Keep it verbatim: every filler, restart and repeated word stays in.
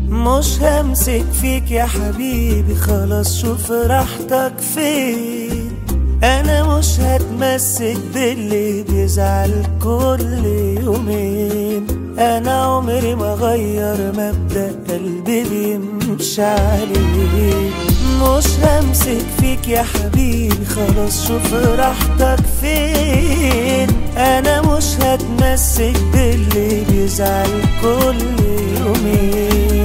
مش همسك فيك يا حبيبي، خلاص شوف راحتك فين. انا مش هتمسك باللي بيزعل كل يومين. انا عمري ما غير مبدأ قلبي بيمشي عليه. مش همسك فيك يا حبيبي، خلاص شوف راحتك فين. انا مش هتمسك باللي بيزعل كل يومين.